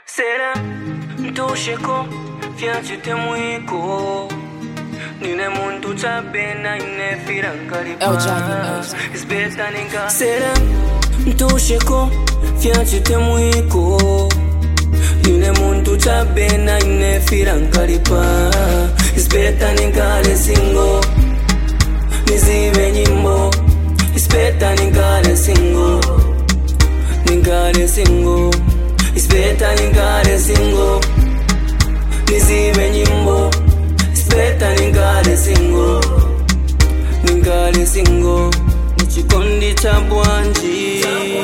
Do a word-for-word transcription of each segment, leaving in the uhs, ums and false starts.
Será mtosheko fianchite mwiko nine muntu chabena ine firankaripa It's better ninga Será mtosheko fianchite mwiko nine muntu chabena ine firankaripa It's better ninga le singo nizive nyimbo It's better ninga le singo ninga le singo It's better ninga le singo nizive nyimbo It's better ninga le singo ninga le singo nichikondi cha bwanji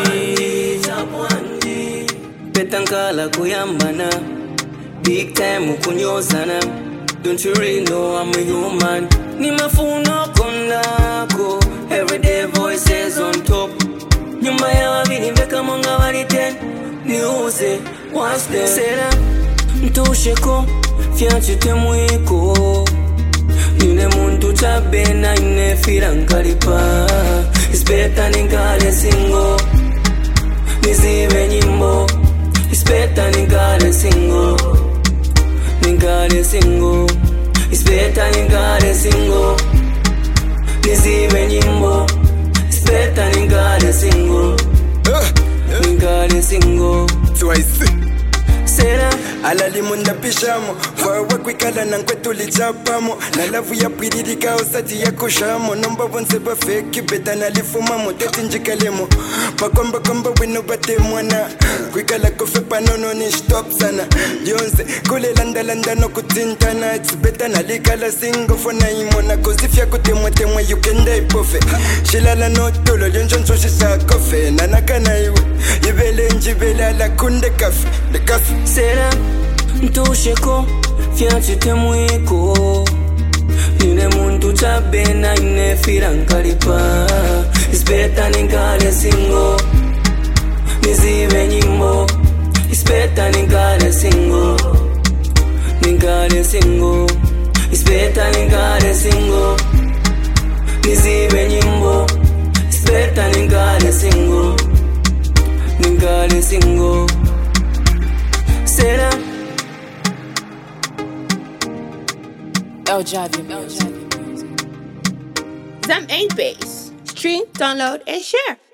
petankala kuyambana big time ukunyozana Don't you really know I'm a human ni mafuno kondako everyday voices on top nyuma ya wabili mbeka monga waliten niuze watch them Será mtosheko fianchite mwiko nine muntu chabena ine firankaripa It's better ninga le singo nizive nyimbo It's better ninga le singo ninga le singo It's better ninga le singo nizive nyimbo It's better ninga le singo ninga le singo Twice Será alali munda pishamo Fawa kwikala na nkwetu lichapamo Na lavu ya piririka osati ya kushamo Nomba bonse ba feki beta na lifumamo Teti njikalemo Pakomba komba wino bate mwana Kwikala kofe panono ni stop sana Yonse kule landa landa no kutintana It's better na likala singo fona imona Kozifya kutemwa temwa you can die pofe Shilala no tolo lyonjonso shisa kofe Nanaka na iwe Yibele njibele ala kunde kafe De kafe Será mtosheko fianchite mwiko nine muntu chabena ine firankaripa It's better ninga le singo nizive nyimbo It's better ninga le singo ninga le singo It's better ninga le singo nizive nyimbo It's better ninga le singo ninga le singo Será El Javi Music. Them ain't bass. Stream, download, and share.